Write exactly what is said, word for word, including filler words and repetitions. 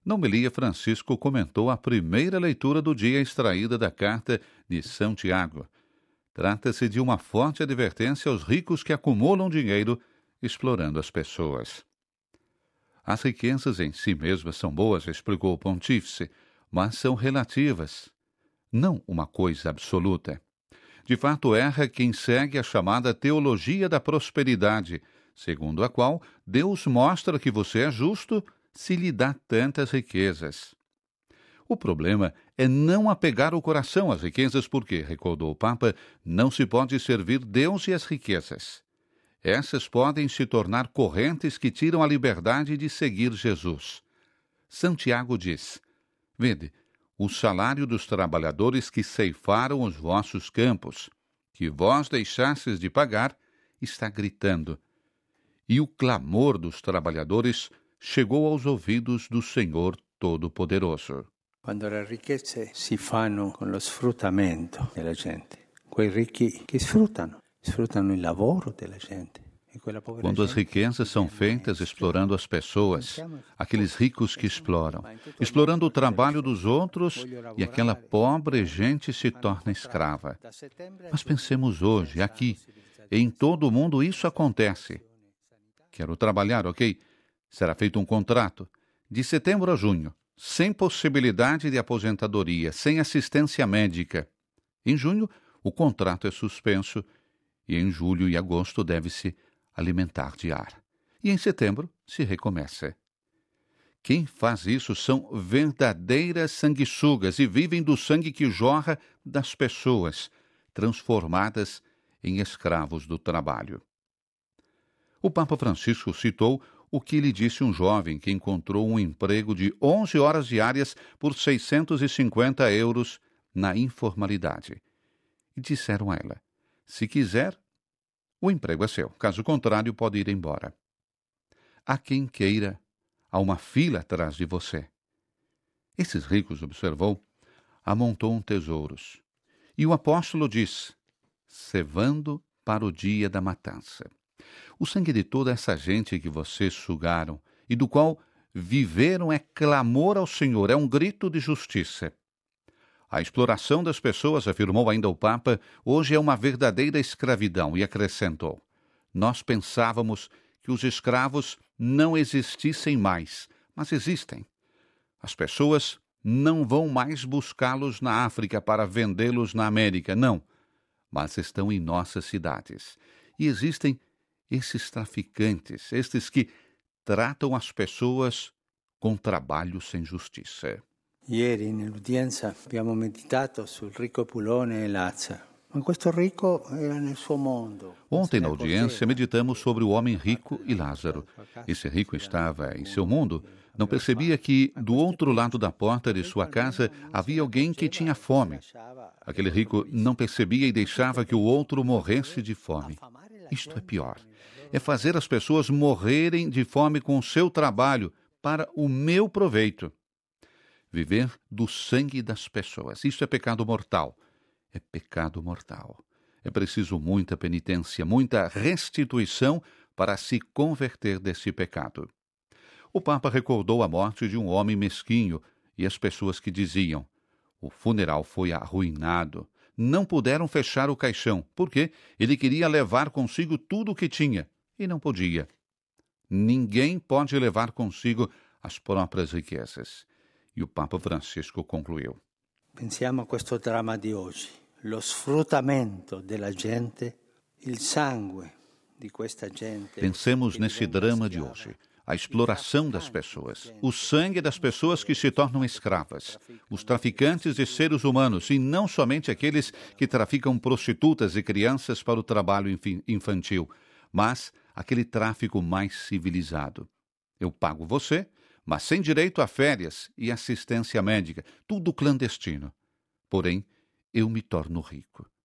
Na homilia, Francisco comentou a primeira leitura do dia extraída da carta de São Tiago. Trata-se de uma forte advertência aos ricos que acumulam dinheiro explorando as pessoas. As riquezas em si mesmas são boas, explicou o pontífice, mas são relativas, não uma coisa absoluta. De fato, erra quem segue a chamada teologia da prosperidade, segundo a qual Deus mostra que você é justo se lhe dá tantas riquezas. O problema é não apegar o coração às riquezas porque, recordou o Papa, não se pode servir Deus e as riquezas. Essas podem se tornar correntes que tiram a liberdade de seguir Jesus. Santiago diz: Vede, o salário dos trabalhadores que ceifaram os vossos campos, que vós deixastes de pagar, está gritando. E o clamor dos trabalhadores chegou aos ouvidos do Senhor Todo-Poderoso. Quando le ricchezze si fanno con lo sfruttamento della gente, quei ricchi che sfruttano, sfruttano il lavoro della gente. Quando as riquezas são feitas explorando as pessoas, aqueles ricos que exploram, explorando o trabalho dos outros, e aquela pobre gente se torna escrava. Mas pensemos hoje, aqui, em todo o mundo isso acontece. Quero trabalhar, ok? Será feito um contrato, de setembro a junho, sem possibilidade de aposentadoria, sem assistência médica. Em junho, o contrato é suspenso, e em julho e agosto deve-se alimentar de ar. E em setembro se recomeça. Quem faz isso são verdadeiras sanguessugas e vivem do sangue que jorra das pessoas, transformadas em escravos do trabalho. O Papa Francisco citou o que lhe disse um jovem que encontrou um emprego de onze horas diárias por seiscentos e cinquenta euros na informalidade. E disseram a ela: se quiser, o emprego é seu. Caso contrário, pode ir embora. Há quem queira, há uma fila atrás de você. Esses ricos, observou, amontoam tesouros. E o apóstolo diz: cevando para o dia da matança. O sangue de toda essa gente que vocês sugaram e do qual viveram é clamor ao Senhor, é um grito de justiça. A exploração das pessoas, afirmou ainda o Papa, hoje é uma verdadeira escravidão, e acrescentou: nós pensávamos que os escravos não existissem mais, mas existem. As pessoas não vão mais buscá-los na África para vendê-los na América, não, mas estão em nossas cidades. E existem esses traficantes, estes que tratam as pessoas com trabalho sem justiça. Ieri nell'udienza abbiamo meditato sul ricco Pulone e Lazzaro. Ma questo ricco era nel suo mondo. Ontem, na audiência, meditamos sobre o homem rico e Lázaro. Esse rico estava em seu mundo. Não percebia que, do outro lado da porta de sua casa, havia alguém que tinha fome. Aquele rico não percebia e deixava que o outro morresse de fome. Isto é pior. É fazer as pessoas morrerem de fome com o seu trabalho, para o meu proveito. Viver do sangue das pessoas. Isso é pecado mortal. É pecado mortal. É preciso muita penitência, muita restituição para se converter desse pecado. O Papa recordou a morte de um homem mesquinho e as pessoas que diziam: o funeral foi arruinado. Não puderam fechar o caixão, porque ele queria levar consigo tudo o que tinha, e não podia. Ninguém pode levar consigo as próprias riquezas. E o Papa Francisco concluiu: Pensiamo a questo dramma di oggi, lo sfruttamento della gente, il sangue di questa gente. Pensemos nesse drama de hoje, a exploração das pessoas, o sangue das pessoas que se tornam escravas, os traficantes de seres humanos, e não somente aqueles que traficam prostitutas e crianças para o trabalho infantil, mas aquele tráfico mais civilizado. Eu pago você, mas sem direito a férias e assistência médica, tudo clandestino. Porém, eu me torno rico.